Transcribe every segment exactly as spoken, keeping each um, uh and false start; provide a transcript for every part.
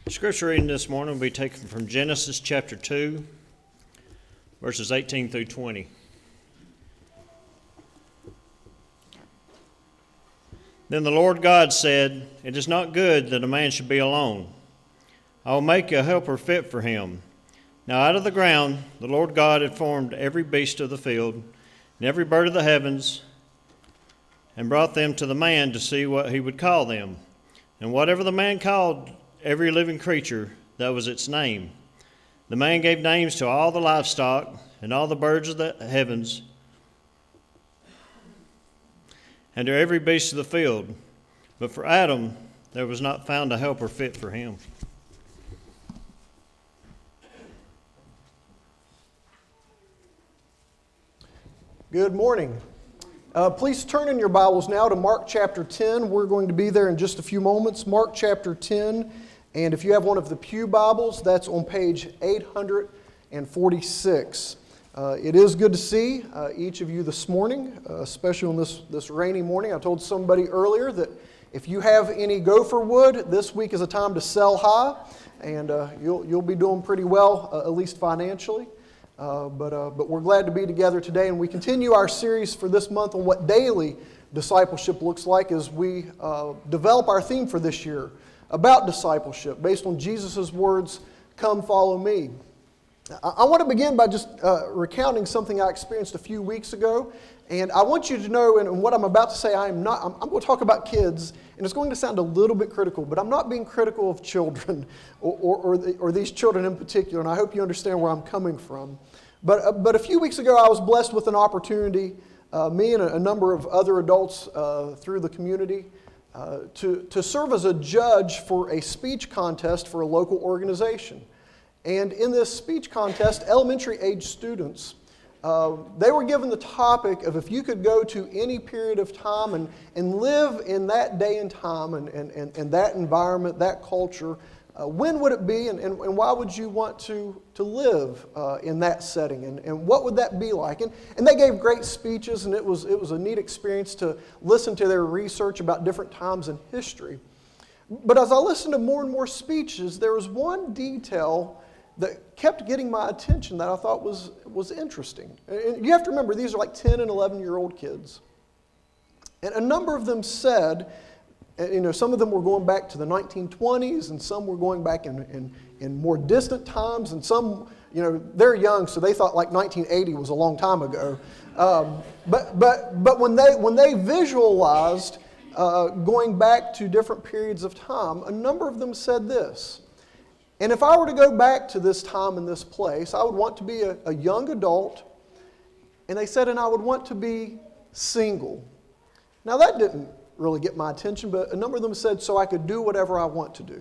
Scripture reading this morning will be taken from Genesis chapter two, verses eighteen through twenty. Then the Lord God said, "It is not good that a man should be alone. I will make a helper fit for him." Now out of the ground the Lord God had formed every beast of the field and every bird of the heavens, and brought them to the man to see what he would call them. And whatever the man called every living creature, that was its name. The man gave names to all the livestock and all the birds of the heavens, and to every beast of the field. But for Adam there was not found a helper fit for him. Good morning. Uh, please turn in your Bibles now to Mark chapter ten. We're going to be there in just a few moments. Mark chapter ten. And if you have one of the Pew Bibles, that's on page eight forty-six. Uh, it is good to see uh, each of you this morning, uh, especially on this, this rainy morning. I told somebody earlier that if you have any gopher wood, this week is a time to sell high, and uh, you'll, you'll be doing pretty well, uh, at least financially. Uh, but, uh, but we're glad to be together today, and we continue our series for this month on what daily discipleship looks like as we uh, develop our theme for this year about discipleship based on Jesus' words, "Come follow me." I, I want to begin by just uh, recounting something I experienced a few weeks ago, and I want you to know, and what I'm about to say, I am not, I'm, I'm going to talk about kids, and it's going to sound a little bit critical, but I'm not being critical of children, or, or, or, the, or these children in particular, and I hope you understand where I'm coming from. But, uh, but a few weeks ago, I was blessed with an opportunity, uh, me and a, a number of other adults uh, through the community, uh, to, to serve as a judge for a speech contest for a local organization. And in this speech contest, elementary age students, uh, they were given the topic of if you could go to any period of time and, and live in that day and time and, and, and, and that environment, that culture, uh, when would it be and, and, and why would you want to, to live uh, in that setting and, and what would that be like? And, and they gave great speeches, and it was, it was a neat experience to listen to their research about different times in history. But as I listened to more and more speeches, there was one detail that kept getting my attention that I thought was, was interesting. And you have to remember, these are like ten and eleven-year-old kids. And a number of them said, you know, some of them were going back to the nineteen twenties, and some were going back in, in, in more distant times, and some, you know, they're young, so they thought like nineteen eighty was a long time ago. Um, but but but when they when they visualized uh, going back to different periods of time, a number of them said this: "And if I were to go back to this time and this place, I would want to be a, a young adult," and they said, "and I would want to be single." Now that didn't really get my attention, but a number of them said, "so I could do whatever I want to do."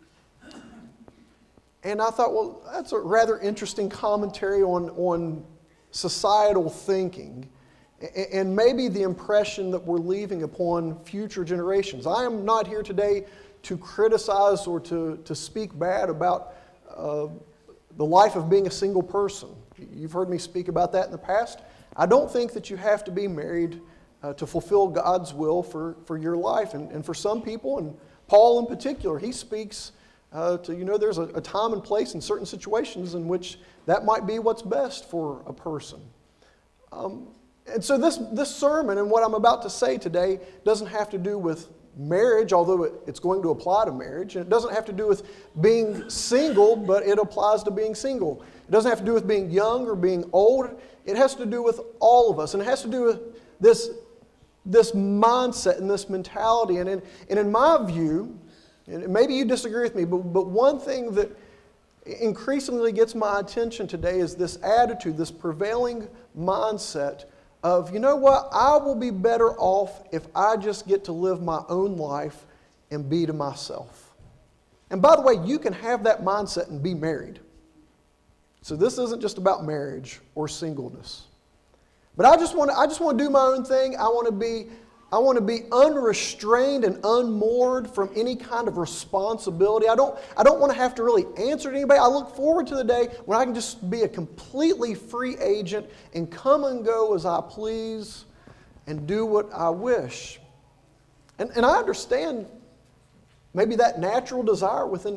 And I thought, well, that's a rather interesting commentary on, on societal thinking and maybe the impression that we're leaving upon future generations. I am not here today to criticize or to, to speak bad about uh, the life of being a single person. You've heard me speak about that in the past. I don't think that you have to be married uh, to fulfill God's will for, for your life. And, and for some people, and Paul in particular, he speaks uh, to, you know, there's a, a time and place in certain situations in which that might be what's best for a person. Um, and so this, this sermon and what I'm about to say today doesn't have to do with marriage, although it, it's going to apply to marriage. And it doesn't have to do with being single, but it applies to being single. It doesn't have to do with being young or being old. It has to do with all of us. And it has to do with this, this mindset and this mentality. And in, and in my view, and maybe you disagree with me, but, but one thing that increasingly gets my attention today is this attitude, this prevailing mindset of, you know what, I will be better off if I just get to live my own life and be to myself. And by the way, you can have that mindset and be married. So this isn't just about marriage or singleness. But I just want to, I just want to do my own thing. I want to be, I want to be unrestrained and unmoored from any kind of responsibility. I don't, I don't want to have to really answer to anybody. I look forward to the day when I can just be a completely free agent and come and go as I please and do what I wish. And, and I understand maybe that natural desire within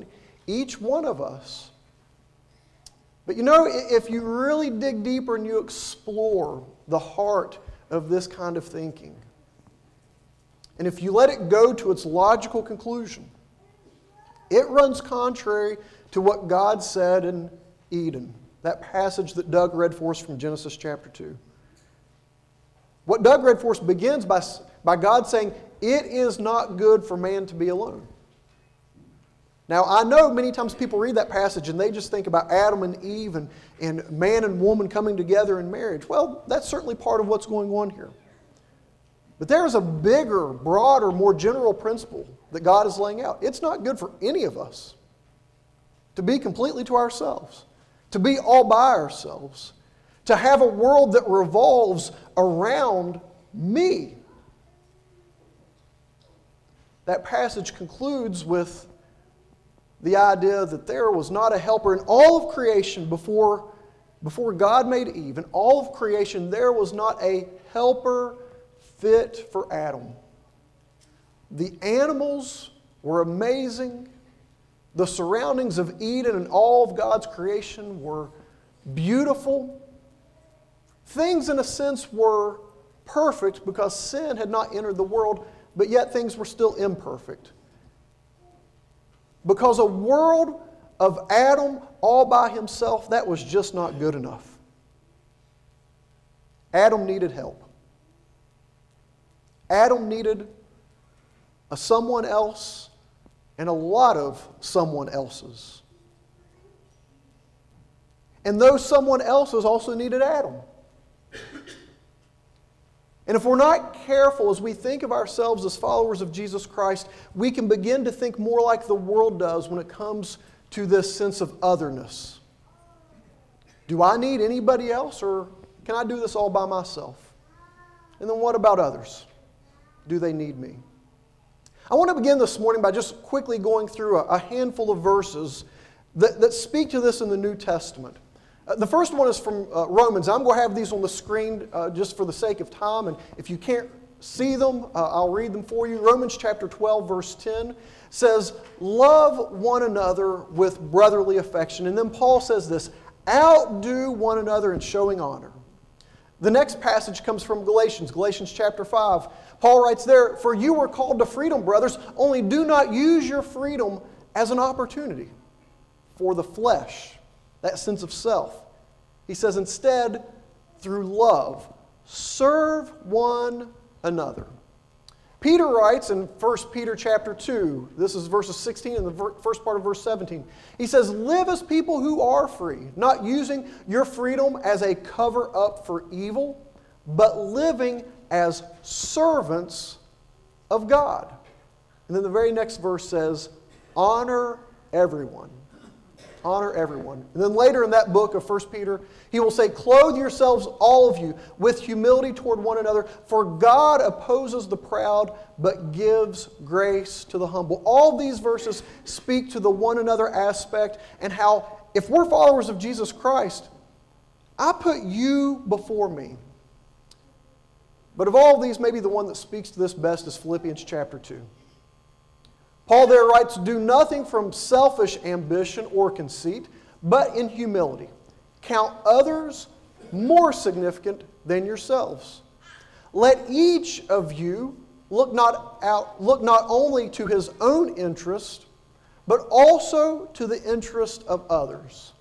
Each one of us. But you know, if you really dig deeper and you explore the heart of this kind of thinking, and if you let it go to its logical conclusion, it runs contrary to what God said in Eden, that passage that Doug read for us from Genesis chapter two. What Doug read for us begins by, by God saying, "It is not good for man to be alone." Now, I know many times people read that passage and they just think about Adam and Eve and, and man and woman coming together in marriage. Well, that's certainly part of what's going on here. But there is a bigger, broader, more general principle that God is laying out. It's not good for any of us to be completely to ourselves, to be all by ourselves, to have a world that revolves around me. That passage concludes with the idea that there was not a helper in all of creation before, before God made Eve. In all of creation, there was not a helper fit for Adam. The animals were amazing. The surroundings of Eden and all of God's creation were beautiful. Things, in a sense, were perfect because sin had not entered the world, but yet things were still imperfect. Because a world of Adam all by himself, that was just not good enough. Adam needed help. Adam needed a someone else and a lot of someone else's. And those someone else's also needed Adam. And if we're not careful as we think of ourselves as followers of Jesus Christ, we can begin to think more like the world does when it comes to this sense of otherness. Do I need anybody else, or can I do this all by myself? And then what about others? Do they need me? I want to begin this morning by just quickly going through a, a handful of verses that, that speak to this in the New Testament. Uh, the first one is from uh, Romans. I'm going to have these on the screen uh, just for the sake of time, and if you can't see them, uh, I'll read them for you. Romans chapter twelve, verse ten says, "Love one another with brotherly affection." And then Paul says this, "Outdo one another in showing honor." The next passage comes from Galatians, Galatians chapter five. Paul writes there, "For you were called to freedom, brothers, only do not use your freedom as an opportunity for the flesh," that sense of self. He says, "Instead, through love, serve one another." Peter writes in First Peter chapter two, this is verses sixteen and the first part of verse seventeen. He says, "Live as people who are free, not using your freedom as a cover-up for evil, but living as servants of God." And then the very next verse says, "Honor everyone." Honor everyone. And then later in that book of First Peter, he will say, "Clothe yourselves, all of you, with humility toward one another, for God opposes the proud, but gives grace to the humble." All these verses speak to the one another aspect and how, if we're followers of Jesus Christ, I put you before me. But of all of these, maybe the one that speaks to this best is Philippians chapter two. Paul there writes, "Do nothing from selfish ambition or conceit, but in humility. Count others more significant than yourselves. Let each of you look not out, look not only to his own interest, but also to the interest of others."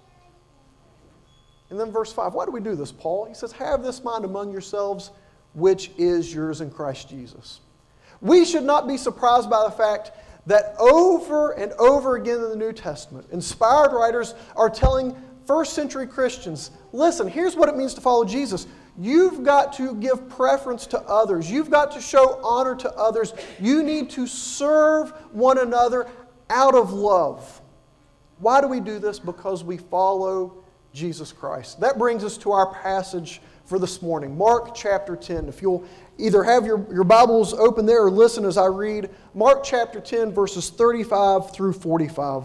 And then verse five, why do we do this, Paul? He says, "Have this mind among yourselves, which is yours in Christ Jesus." We should not be surprised by the fact that over and over again in the New Testament, inspired writers are telling first century Christians, listen, here's what it means to follow Jesus. You've got to give preference to others. You've got to show honor to others. You need to serve one another out of love. Why do we do this? Because we follow Jesus Christ. That brings us to our passage for this morning, Mark chapter ten. If you'll either have your, your Bibles open there or listen as I read Mark chapter ten, verses thirty-five through forty-five.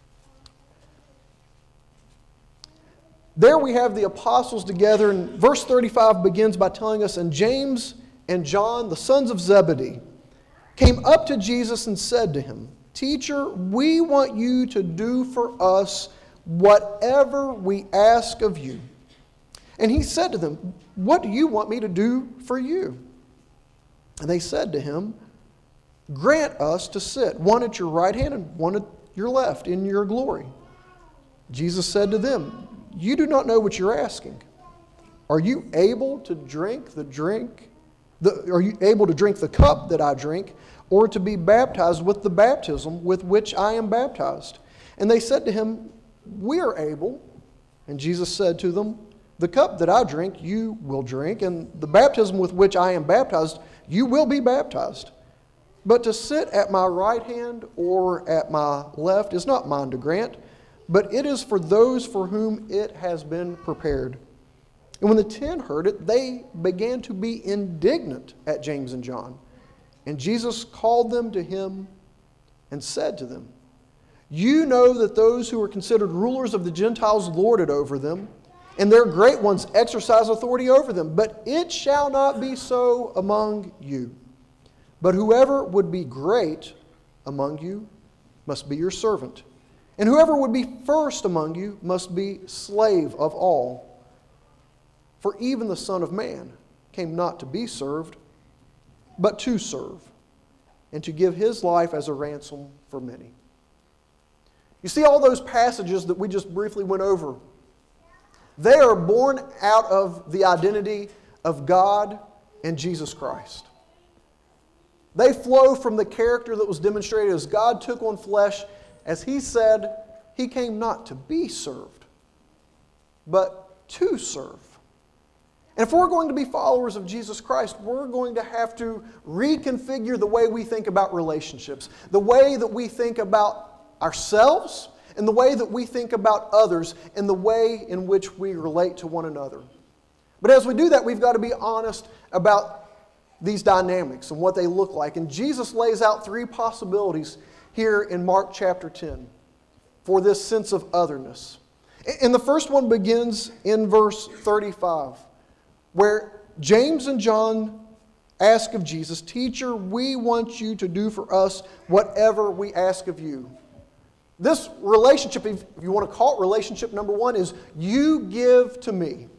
There we have the apostles together, and verse thirty-five begins by telling us, "And James and John, the sons of Zebedee, came up to Jesus and said to him, "Teacher, we want you to do for us whatever we ask of you." And he said to them, "What do you want me to do for you?" And they said to him, "Grant us to sit, one at your right hand and one at your left, in your glory." Jesus said to them, "You do not know what you're asking. Are you able to drink the drink? The, are you able to drink the cup that I drink, or to be baptized with the baptism with which I am baptized?" And they said to him, "We are able." And Jesus said to them, "The cup that I drink, you will drink, and the baptism with which I am baptized, you will be baptized. But to sit at my right hand or at my left is not mine to grant, but it is for those for whom it has been prepared." And when the ten heard it, they began to be indignant at James and John. And Jesus called them to him and said to them, "You know that those who are considered rulers of the Gentiles lord it over them, and their great ones exercise authority over them. But it shall not be so among you. But whoever would be great among you must be your servant. And whoever would be first among you must be slave of all. For even the Son of Man came not to be served, but to serve, and to give his life as a ransom for many." You see all those passages that we just briefly went over? They are born out of the identity of God and Jesus Christ. They flow from the character that was demonstrated as God took on flesh. As he said, he came not to be served, but to serve. And if we're going to be followers of Jesus Christ, we're going to have to reconfigure the way we think about relationships, the way that we think about ourselves, and the way that we think about others, and the way in which we relate to one another. But as we do that, we've got to be honest about these dynamics and what they look like. And Jesus lays out three possibilities here in Mark chapter ten for this sense of otherness. And the first one begins in verse thirty-five, where James and John ask of Jesus, "Teacher, we want you to do for us whatever we ask of you." This relationship, if you want to call it relationship number one, is you give to me.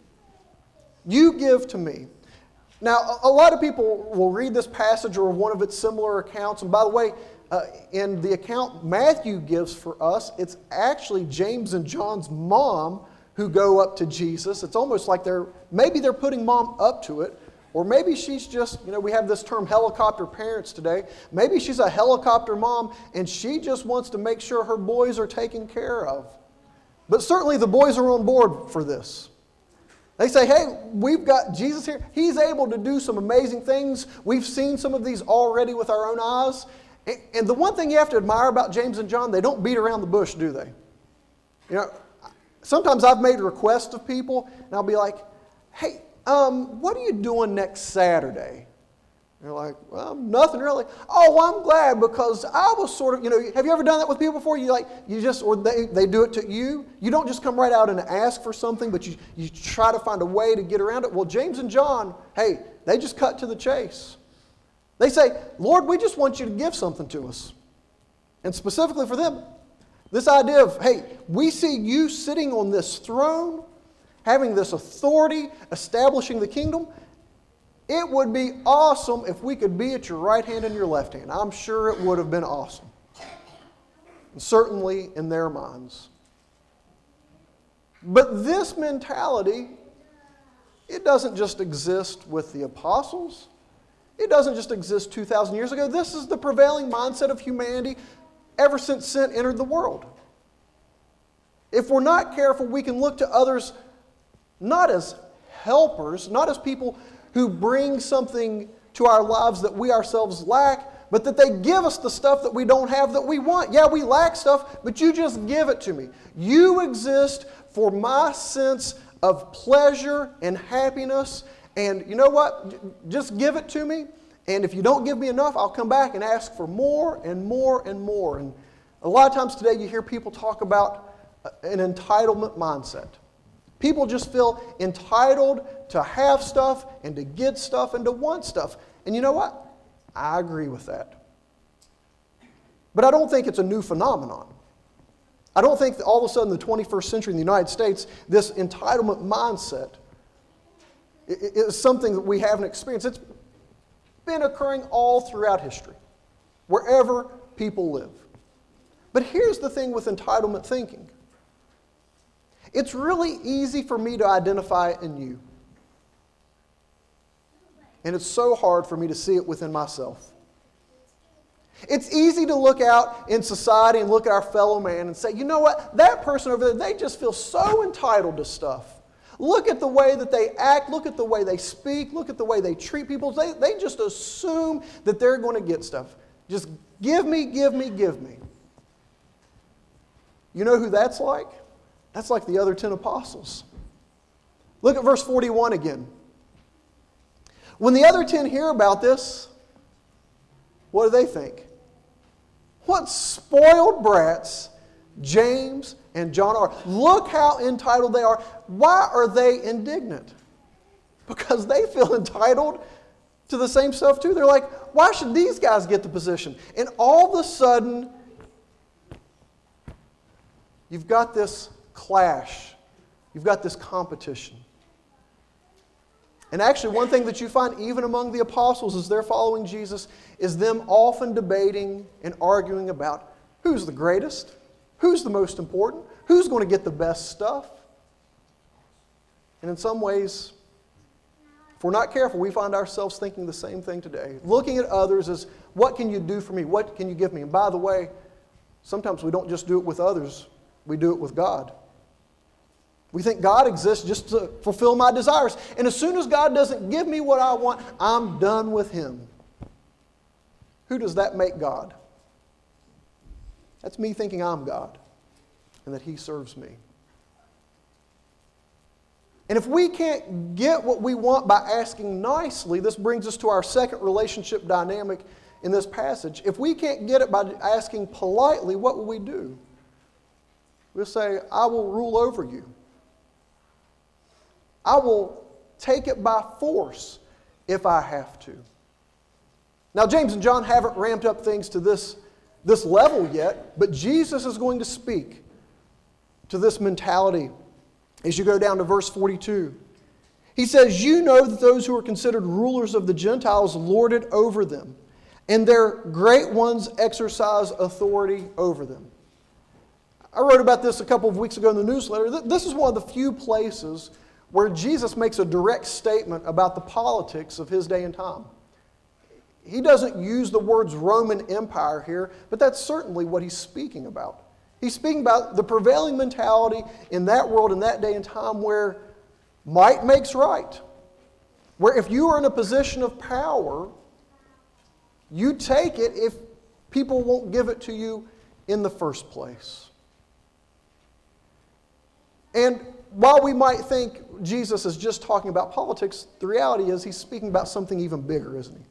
You give to me. Now, a lot of people will read this passage or one of its similar accounts. And by the way, uh, in the account Matthew gives for us, it's actually James and John's mom who go up to Jesus. It's almost like they're, maybe they're putting mom up to it. Or maybe she's just, you know, we have this term helicopter parents today. Maybe she's a helicopter mom and she just wants to make sure her boys are taken care of. But certainly the boys are on board for this. They say, "Hey, we've got Jesus here. He's able to do some amazing things. We've seen some of these already with our own eyes." And the one thing you have to admire about James and John, they don't beat around the bush, do they? You know, sometimes I've made requests of people, and I'll be like, "Hey, um, what are you doing next Saturday?" They're like, "Well, nothing really." "Oh, I'm glad, because I was sort of, you know, have you ever done that with people before? You like, you just, or they, they do it to you. You don't just come right out and ask for something, but you, you try to find a way to get around it." Well, James and John, hey, they just cut to the chase. They say, "Lord, we just want you to give something to us." And specifically for them, this idea of, hey, we see you sitting on this throne, having this authority, establishing the kingdom. It would be awesome if we could be at your right hand and your left hand. I'm sure it would have been awesome. And certainly in their minds. But this mentality, it doesn't just exist with the apostles. It doesn't just exist two thousand years ago. This is the prevailing mindset of humanity ever since sin entered the world. If we're not careful, we can look to others not as helpers, not as people who bring something to our lives that we ourselves lack, but that they give us the stuff that we don't have that we want. Yeah, we lack stuff, but you just give it to me. You exist for my sense of pleasure and happiness, and you know what? Just give it to me, and if you don't give me enough, I'll come back and ask for more and more and more. And a lot of times today you hear people talk about an entitlement mindset. People just feel entitled to have stuff and to get stuff and to want stuff. And you know what? I agree with that. But I don't think it's a new phenomenon. I don't think that all of a sudden in the twenty-first century in the United States, this entitlement mindset is something that we haven't experienced. It's been occurring all throughout history, wherever people live. But here's the thing with entitlement thinking. It's really easy for me to identify it in you. And it's so hard for me to see it within myself. It's easy to look out in society and look at our fellow man and say, you know what, that person over there, they just feel so entitled to stuff. Look at the way that they act, look at the way they speak, look at the way they treat people. They, they just assume that they're going to get stuff. Just give me, give me, give me. You know who that's like? That's like the other ten apostles. Look at verse forty-one again. When the other ten hear about this, what do they think? What spoiled brats James and John are. Look how entitled they are. Why are they indignant? Because they feel entitled to the same stuff too. They're like, why should these guys get the position? And all of a sudden, you've got this clash. You've got this competition. And actually, one thing that you find even among the apostles as they're following Jesus is them often debating and arguing about who's the greatest, who's the most important, who's going to get the best stuff. And in some ways, if we're not careful, we find ourselves thinking the same thing today. Looking at others as, what can you do for me? What can you give me? And by the way, sometimes we don't just do it with others, we do it with God. We think God exists just to fulfill my desires. And as soon as God doesn't give me what I want, I'm done with Him. Who does that make God? That's me thinking I'm God and that He serves me. And if we can't get what we want by asking nicely, this brings us to our second relationship dynamic in this passage. If we can't get it by asking politely, what will we do? We'll say, I will rule over you. I will take it by force if I have to. Now, James and John haven't ramped up things to this, this level yet, but Jesus is going to speak to this mentality as you go down to verse forty-two. He says, you know that those who are considered rulers of the Gentiles lord it over them, and their great ones exercise authority over them. I wrote about this a couple of weeks ago in the newsletter. This is one of the few places where Jesus makes a direct statement about the politics of his day and time. He doesn't use the words Roman Empire here, but that's certainly what he's speaking about. He's speaking about the prevailing mentality in that world, in that day and time, where might makes right. Where if you are in a position of power, you take it if people won't give it to you in the first place. And while we might think Jesus is just talking about politics, the reality is he's speaking about something even bigger, isn't he?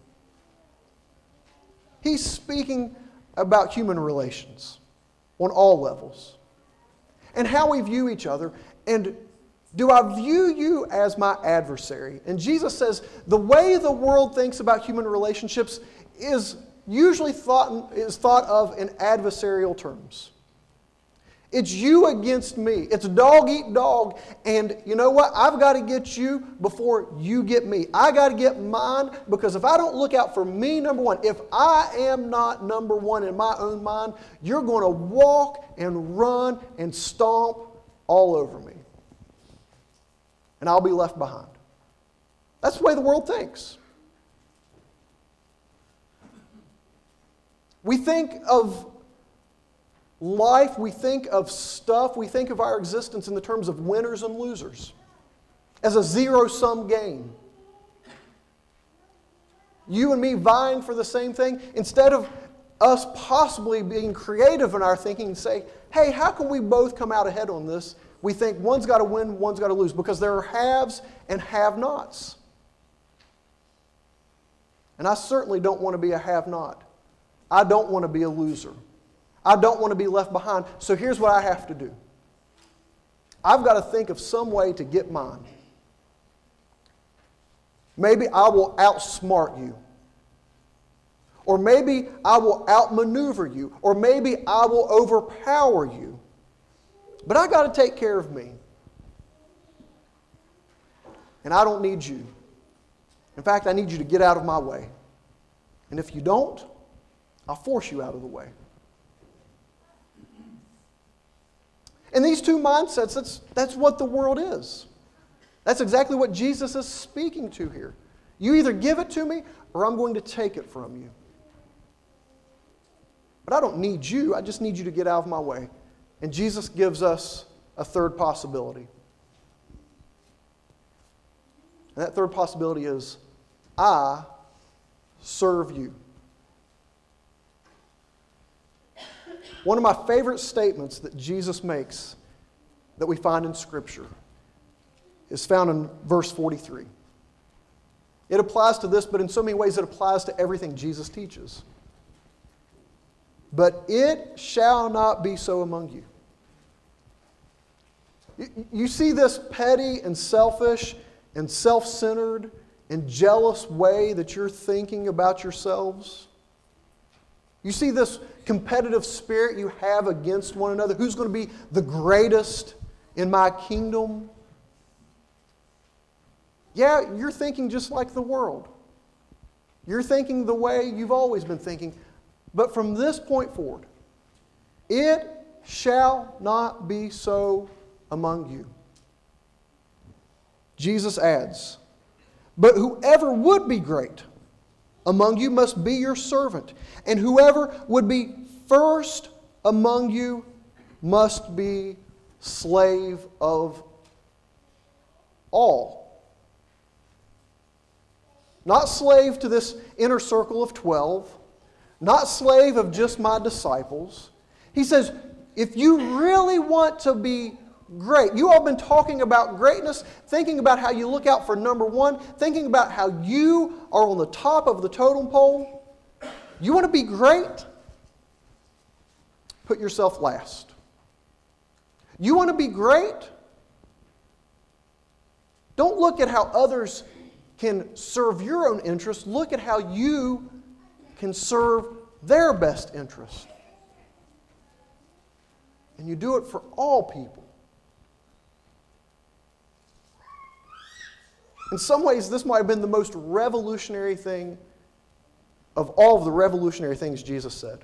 He's speaking about human relations on all levels and how we view each other. And do I view you as my adversary? And Jesus says the way the world thinks about human relationships is usually thought, is thought of in adversarial terms. It's you against me. It's dog eat dog. And you know what? I've got to get you before you get me. I got to get mine, because if I don't look out for me, number one, if I am not number one in my own mind, you're going to walk and run and stomp all over me. And I'll be left behind. That's the way the world thinks. We think of life, we think of stuff, we think of our existence in the terms of winners and losers, as a zero-sum game. You and me vying for the same thing, instead of us possibly being creative in our thinking and say, hey, how can we both come out ahead on this? We think one's got to win, one's got to lose, because there are haves and have-nots. And I certainly don't want to be a have-not. I don't want to be a loser. I don't want to be left behind. So here's what I have to do. I've got to think of some way to get mine. Maybe I will outsmart you. Or maybe I will outmaneuver you. Or maybe I will overpower you. But I got to take care of me. And I don't need you. In fact, I need you to get out of my way. And if you don't, I'll force you out of the way. And these two mindsets, that's, that's what the world is. That's exactly what Jesus is speaking to here. You either give it to me or I'm going to take it from you. But I don't need you. I just need you to get out of my way. And Jesus gives us a third possibility. And that third possibility is, I serve you. One of my favorite statements that Jesus makes that we find in Scripture is found in verse forty-three. It applies to this, but in so many ways it applies to everything Jesus teaches. But it shall not be so among you. You, you see this petty and selfish and self-centered and jealous way that you're thinking about yourselves? You see this competitive spirit you have against one another? Who's going to be the greatest in my kingdom? Yeah, you're thinking just like the world. You're thinking the way you've always been thinking. But from this point forward, it shall not be so among you. Jesus adds, but whoever would be great among you must be your servant, and whoever would be first among you must be slave of all. Not slave to this inner circle of twelve, not slave of just my disciples. He says, if you really want to be great, you all have been talking about greatness, thinking about how you look out for number one, thinking about how you are on the top of the totem pole. You want to be great? Put yourself last. You want to be great? Don't look at how others can serve your own interests. Look at how you can serve their best interest. And you do it for all people. In some ways, this might have been the most revolutionary thing of all of the revolutionary things Jesus said.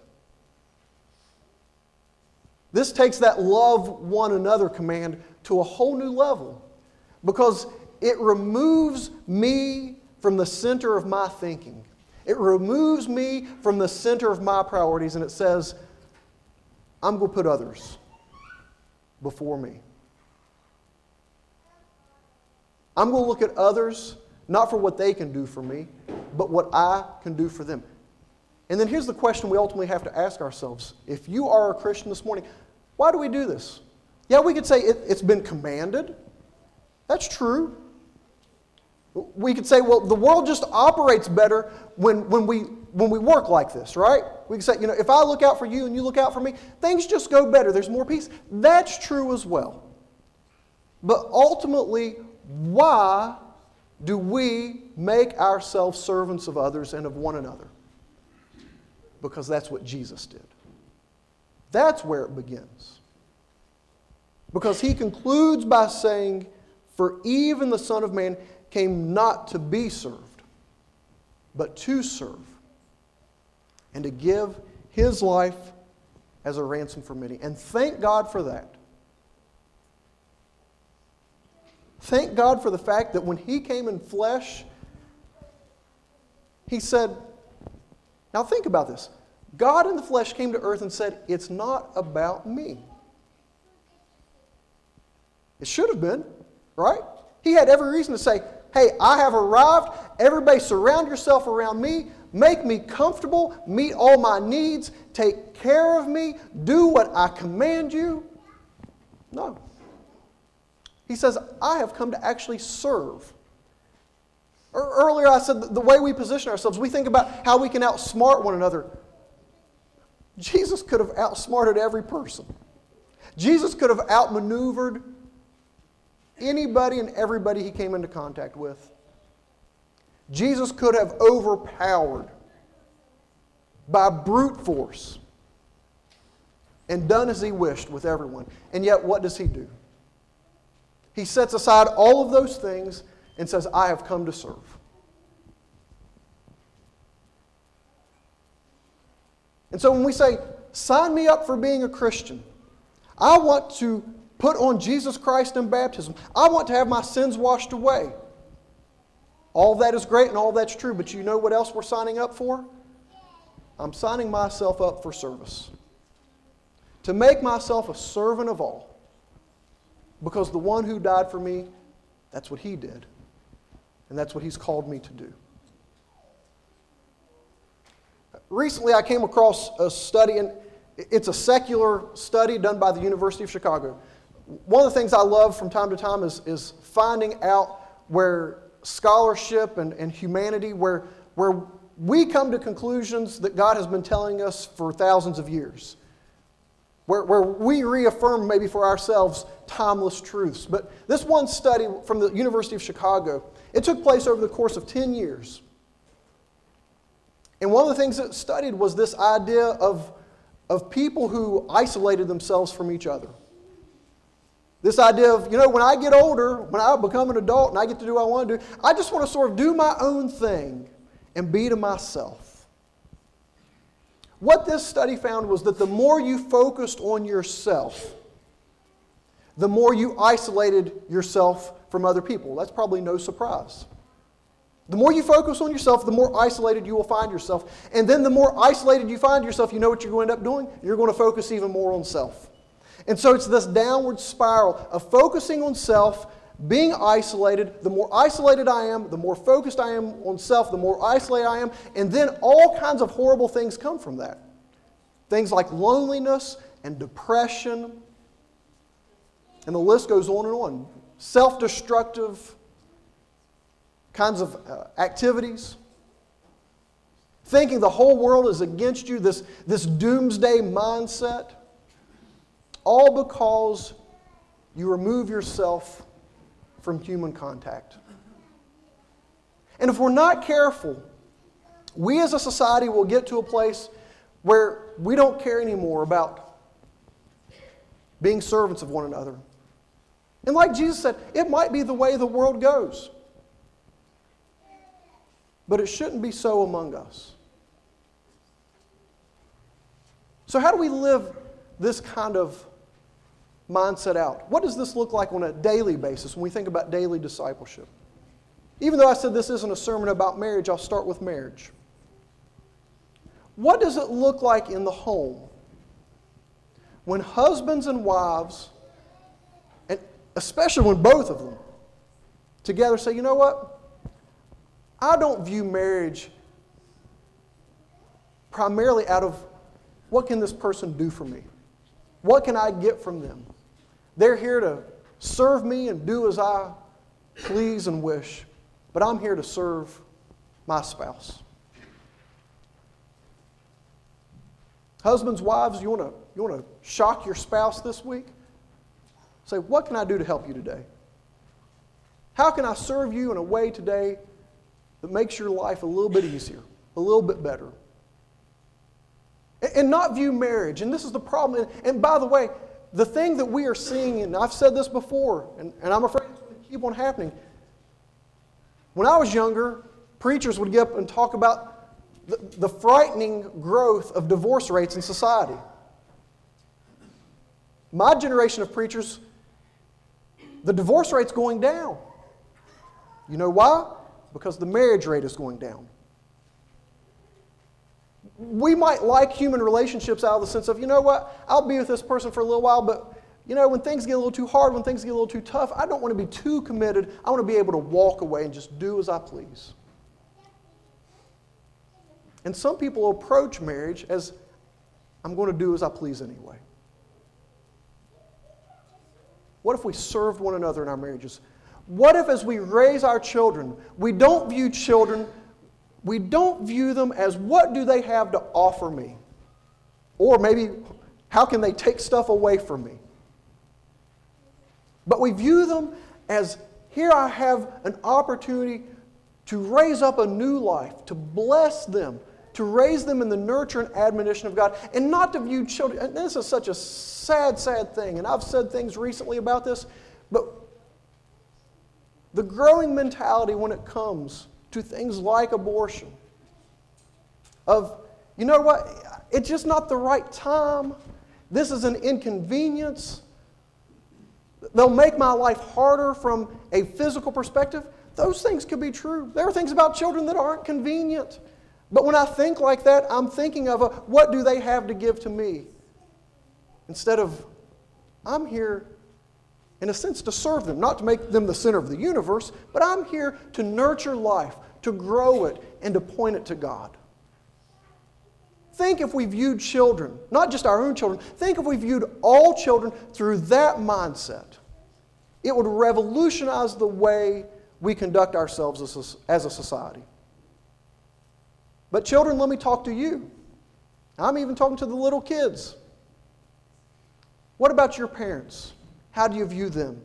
This takes that love one another command to a whole new level, because it removes me from the center of my thinking. It removes me from the center of my priorities, and it says, I'm going to put others before me. I'm going to look at others, not for what they can do for me, but what I can do for them. And then here's the question we ultimately have to ask ourselves. If you are a Christian this morning, why do we do this? Yeah, we could say it, it's been commanded. That's true. We could say, well, the world just operates better when, when, we, when we work like this, right? We could say, you know, if I look out for you and you look out for me, things just go better. There's more peace. That's true as well. But ultimately, why do we make ourselves servants of others and of one another? Because that's what Jesus did. That's where it begins. Because he concludes by saying, for even the Son of Man came not to be served, but to serve, and to give his life as a ransom for many. And thank God for that. Thank God for the fact that when he came in flesh, he said, now think about this. God in the flesh came to earth and said, it's not about me. It should have been, right? He had every reason to say, hey, I have arrived. Everybody surround yourself around me. Make me comfortable. Meet all my needs. Take care of me. Do what I command you. No. He says, I have come to actually serve. Earlier I said the way we position ourselves, we think about how we can outsmart one another. Jesus could have outsmarted every person. Jesus could have outmaneuvered anybody and everybody he came into contact with. Jesus could have overpowered by brute force and done as he wished with everyone. And yet, what does he do? He sets aside all of those things and says, I have come to serve. And so when we say, sign me up for being a Christian, I want to put on Jesus Christ in baptism. I want to have my sins washed away. All that is great and all that's true, but you know what else we're signing up for? I'm signing myself up for service. To make myself a servant of all. Because the one who died for me, that's what he did. And that's what he's called me to do. Recently I came across a study, and it's a secular study done by the University of Chicago. One of the things I love from time to time is, is finding out where scholarship and, and humanity, where, where we come to conclusions that God has been telling us for thousands of years. Where, where we reaffirm maybe for ourselves timeless truths. But this one study from the University of Chicago, it took place over the course of ten years. And one of the things it studied was this idea of, of people who isolated themselves from each other. This idea of, you know, when I get older, when I become an adult and I get to do what I want to do, I just want to sort of do my own thing and be to myself. What this study found was that the more you focused on yourself, the more you isolated yourself from other people. That's probably no surprise. The more you focus on yourself, the more isolated you will find yourself. And then the more isolated you find yourself, you know what you're going to end up doing? You're going to focus even more on self. And so it's this downward spiral of focusing on self, being isolated. The more isolated I am, the more focused I am on self, the more isolated I am. And then all kinds of horrible things come from that. Things like loneliness and depression. And the list goes on and on. Self-destructive kinds of uh, activities. Thinking the whole world is against you, this, this doomsday mindset. All because you remove yourself from human contact. And if we're not careful, we as a society will get to a place where we don't care anymore about being servants of one another. And like Jesus said, it might be the way the world goes. But it shouldn't be so among us. So how do we live this kind of mindset out? What does this look like on a daily basis when we think about daily discipleship? Even though I said this isn't a sermon about marriage, I'll start with marriage. What does it look like in the home when husbands and wives, and especially when both of them together say, you know what? I don't view marriage primarily out of what can this person do for me? What can I get from them? They're here to serve me and do as I please and wish, but I'm here to serve my spouse. Husbands, wives, you want to you want to shock your spouse this week? Say, what can I do to help you today? How can I serve you in a way today that makes your life a little bit easier, a little bit better? And not view marriage, and this is the problem. And, and by the way, the thing that we are seeing, and I've said this before, and, and I'm afraid it's going to keep on happening. When I was younger, preachers would get up and talk about the, the frightening growth of divorce rates in society. My generation of preachers, the divorce rate's going down. You know why? Because the marriage rate is going down. We might like human relationships out of the sense of, you know what, I'll be with this person for a little while, but you know, when things get a little too hard, when things get a little too tough, I don't want to be too committed. I want to be able to walk away and just do as I please. And some people approach marriage as, I'm going to do as I please anyway. What if we served one another in our marriages? What if as we raise our children, we don't view children, we don't view them as what do they have to offer me? Or maybe how can they take stuff away from me? But we view them as here I have an opportunity to raise up a new life, to bless them, to raise them in the nurture and admonition of God, and not to view children. And this is such a sad, sad thing, and I've said things recently about this, but the growing mentality when it comes to things like abortion, of, you know what, it's just not the right time. This is an inconvenience. They'll make my life harder from a physical perspective. Those things could be true. There are things about children that aren't convenient. But when I think like that, I'm thinking of a, what do they have to give to me? Instead of, I'm here, in a sense, to serve them, not to make them the center of the universe, but I'm here to nurture life, to grow it, and to point it to God. Think if we viewed children, not just our own children, think if we viewed all children through that mindset. It would revolutionize the way we conduct ourselves as a, as a society. But children, let me talk to you. I'm even talking to the little kids. What about your parents? How do you view them?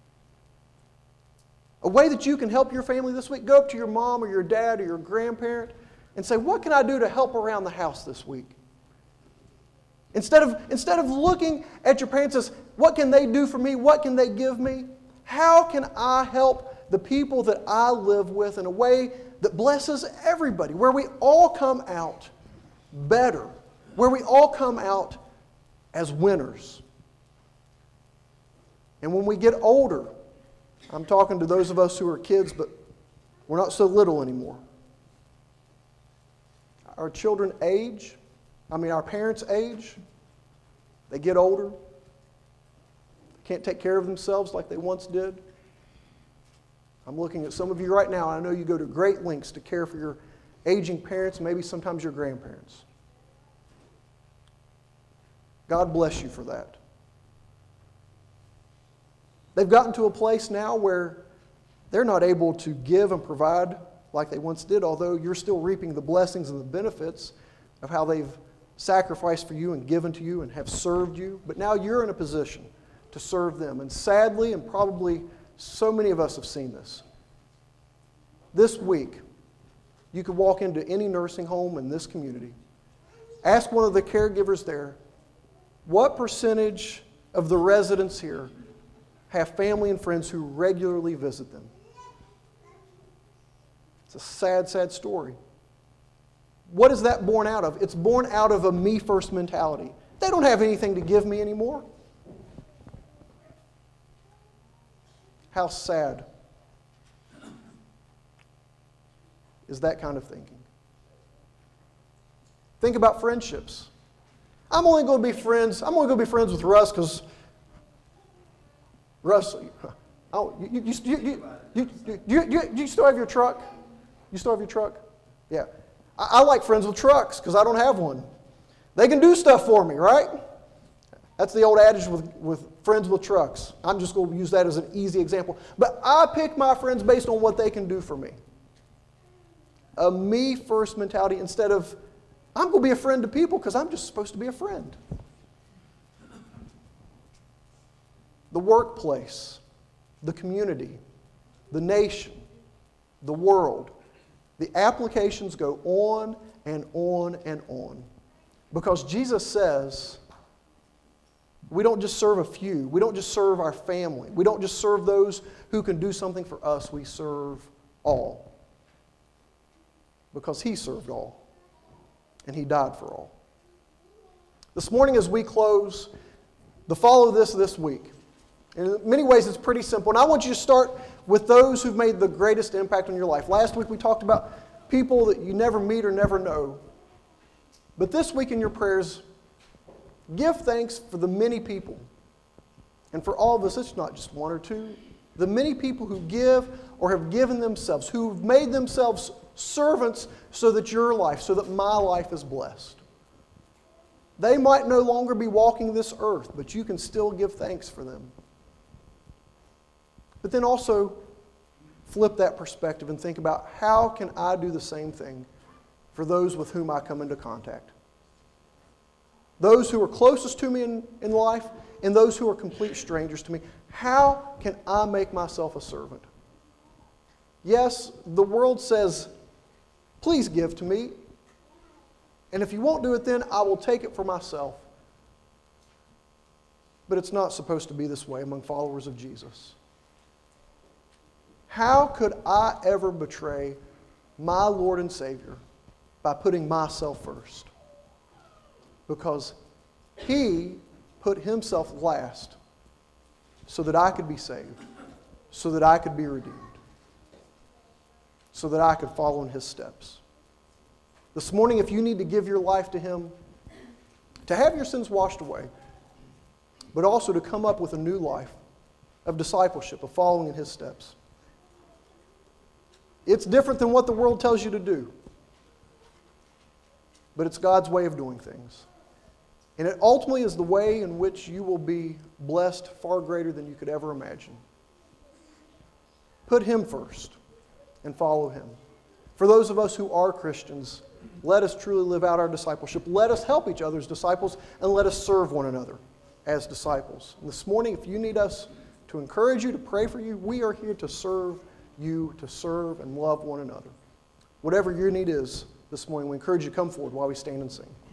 A way that you can help your family this week, go up to your mom or your dad or your grandparent and say, what can I do to help around the house this week? Instead of, instead of looking at your parents as, what can they do for me? What can they give me? How can I help the people that I live with in a way that blesses everybody, where we all come out better, where we all come out as winners? And when we get older, I'm talking to those of us who are kids, but we're not so little anymore. Our children age, I mean our parents age, they get older, they can't take care of themselves like they once did. I'm looking at some of you right now, and I know you go to great lengths to care for your aging parents, maybe sometimes your grandparents. God bless you for that. They've gotten to a place now where they're not able to give and provide like they once did, although you're still reaping the blessings and the benefits of how they've sacrificed for you and given to you and have served you. But now you're in a position to serve them. And sadly, and probably so many of us have seen this, this week, you could walk into any nursing home in this community, ask one of the caregivers there, what percentage of the residents here have family and friends who regularly visit them? It's a sad, sad story. What is that born out of? It's born out of a me-first mentality. They don't have anything to give me anymore. How sad is that kind of thinking? Think about friendships. I'm only going to be friends, I'm only going to be friends with Russ because Russ, oh, you, you, you, you, you, you, you, you, you still have your truck? You still have your truck? Yeah. I, I like friends with trucks because I don't have one. They can do stuff for me, right? That's the old adage with, with friends with trucks. I'm just going to use that as an easy example. But I pick my friends based on what they can do for me. A me-first mentality instead of, I'm going to be a friend to people because I'm just supposed to be a friend. The workplace, the community, the nation, the world. The applications go on and on and on. Because Jesus says, we don't just serve a few. We don't just serve our family. We don't just serve those who can do something for us. We serve all. Because He served all. And He died for all. This morning as we close, the follow this this week. In many ways it's pretty simple. And I want you to start with those who've made the greatest impact on your life. Last week we talked about people that you never meet or never know. But this week in your prayers, give thanks for the many people. And for all of us, it's not just one or two. The many people who give or have given themselves, who've made themselves servants so that your life, so that my life is blessed. They might no longer be walking this earth, but you can still give thanks for them. But then also flip that perspective and think about how can I do the same thing for those with whom I come into contact. Those who are closest to me in, in life and those who are complete strangers to me. How can I make myself a servant? Yes, the world says, please give to me. And if you won't do it then, I will take it for myself. But it's not supposed to be this way among followers of Jesus. How could I ever betray my Lord and Savior by putting myself first? Because He put Himself last so that I could be saved, so that I could be redeemed, so that I could follow in His steps. This morning, if you need to give your life to Him, to have your sins washed away, but also to come up with a new life of discipleship, of following in His steps. It's different than what the world tells you to do, but it's God's way of doing things. And it ultimately is the way in which you will be blessed far greater than you could ever imagine. Put Him first and follow Him. For those of us who are Christians, let us truly live out our discipleship. Let us help each other as disciples, and let us serve one another as disciples. And this morning, if you need us to encourage you, to pray for you, we are here to serve you, to serve and love one another. Whatever your need is this morning, we encourage you to come forward while we stand and sing.